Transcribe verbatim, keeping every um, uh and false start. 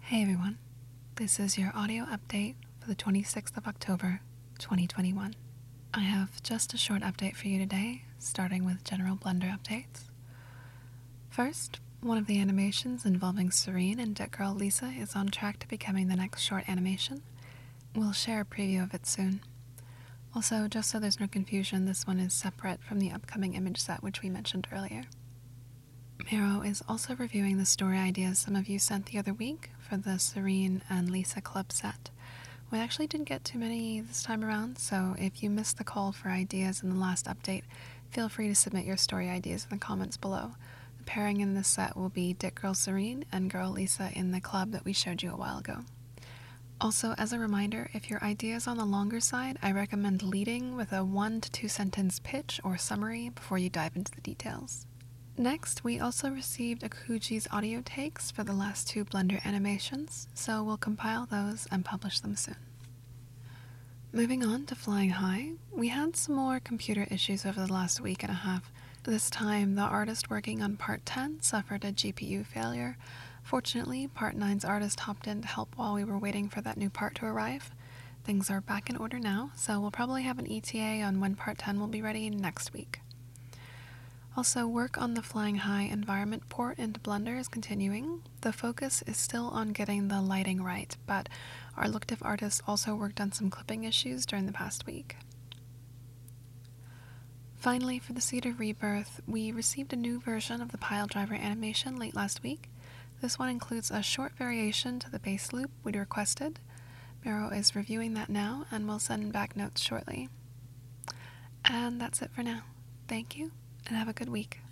Hey everyone, this is your audio update for the twenty-sixth of October, twenty twenty-one. I have just a short update for you today, starting with general Blender updates. First, one of the animations involving Serene and Dit Girl Lisa is on track to becoming the next short animation. We'll share a preview of it soon. Also, just so there's no confusion, this one is separate from the upcoming image set which we mentioned earlier. Miro is also reviewing the story ideas some of you sent the other week for the Serene and Lisa Club set. We actually didn't get too many this time around, so if you missed the call for ideas in the last update, feel free to submit your story ideas in the comments below. The pairing in this set will be Dit Girl Serene and Girl Lisa in the club that we showed you a while ago. Also, as a reminder, if your idea is on the longer side, I recommend leading with a one to two sentence pitch or summary before you dive into the details. Next, we also received Akuji's audio takes for the last two Blender animations, so we'll compile those and publish them soon. Moving on to Flying High, we had some more computer issues over the last week and a half. This time, the artist working on Part ten suffered a G P U failure. Fortunately, Part nine's artist hopped in to help while we were waiting for that new part to arrive. Things are back in order now, so we'll probably have an E T A on when Part ten will be ready next week. Also, work on the Flying High environment port into Blender is continuing. The focus is still on getting the lighting right, but our Lookdiff artist also worked on some clipping issues during the past week. Finally, for the Cedar Rebirth, we received a new version of the Piledriver animation late last week. This one includes a short variation to the base loop we'd requested. Miro is reviewing that now and will send back notes shortly. And that's it for now. Thank you, and have a good week.